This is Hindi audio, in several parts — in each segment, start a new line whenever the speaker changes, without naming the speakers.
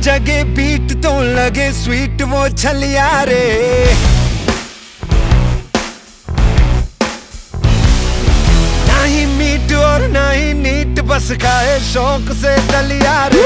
जगह बीट तो लगे स्वीट वो छलिया रे। ना ही मीट और ना ही नीट, बस खाए शौक से दलिया रे।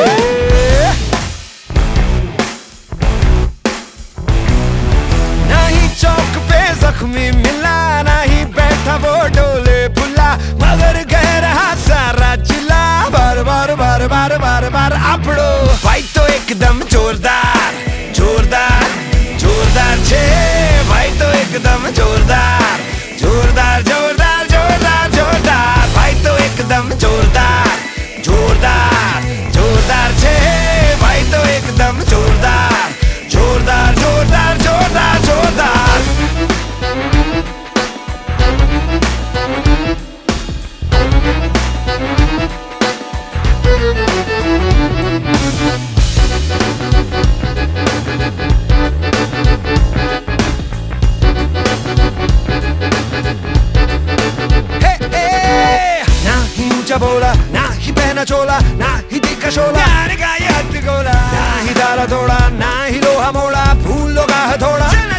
ना ही चौक पे जख्मी मिला, ना ही बैठा वो डोले फुला, मगर कह रहा सारा जिला बार बार बार बार बार बार आपड़ो। भाई तो एकदम जोरदार जोरदार जोरदार छे, भाई तो एकदम जोरदार जोरदार जोरदार जोरदार जोरदार, भाई तो एकदम जोरदार जोरदार जोरदार छे, भाई तो एकदम जोरदार जोरदार जोरदार जोरदार जोरदार। बोला ना ही पहना चोला, ना ही दिखा शोला, ना ही दारा थोड़ा, ना ही लोहा मोड़ा, फूल लोगा थोड़ा।